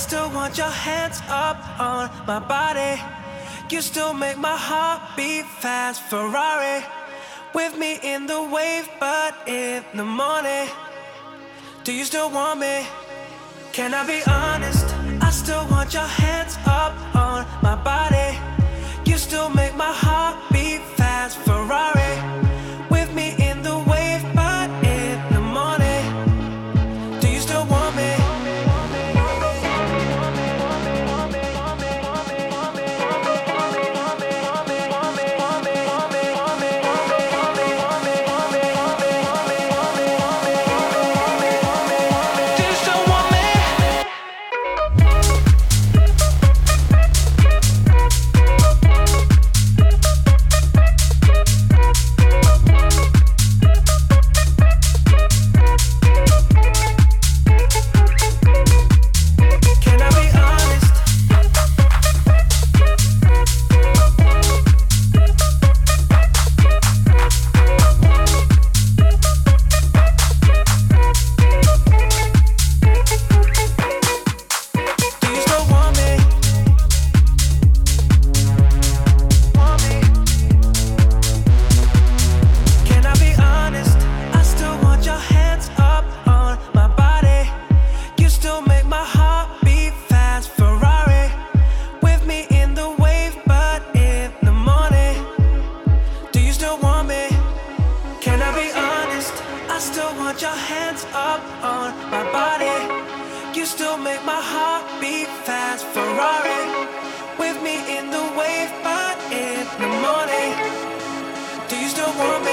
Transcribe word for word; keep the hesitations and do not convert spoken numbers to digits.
still want your hands up on my body. You still make my heart beat fast. Ferrari with me in the wave, but in the morning. Do you still want me? Can I be honest? I still want your hands up on my body. You still make my heart beat fast. Ferrari with me in the wave, but in the morning. Do you still want me? Your hands up on my body. You still make my heart beat fast. Ferrari with me in the wave, but in the morning. Do you still want me?